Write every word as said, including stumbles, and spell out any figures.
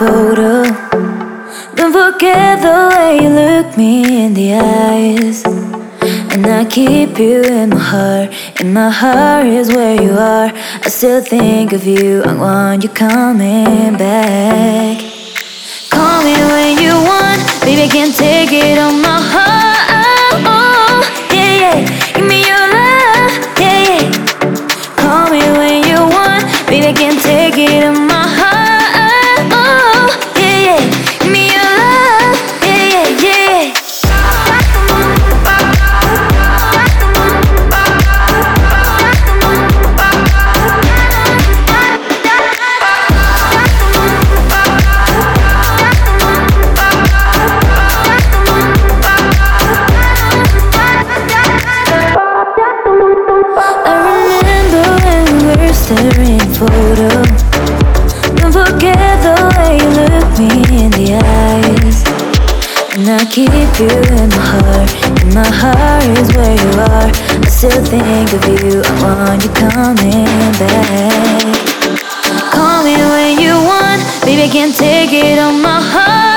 photo. Don't forget the way you look me in the eyes. And I keep you in my heart. And my heart is where you are. I still think of you. I want you coming back. Call me when you want. Baby, I can't take it on my heart. Oh, yeah, yeah. Give me your love. Yeah, yeah. Call me when you want. Baby, I can't take it on my heart. Oh, yeah, yeah. Give me your love. Yeah, yeah, yeah. Staring photo. Don't forget the way you look me in the eyes. And I keep you in my heart. And my heart is where you are. I still think of you. I want you coming back. Call me when you want. Baby, I can't take it on my heart.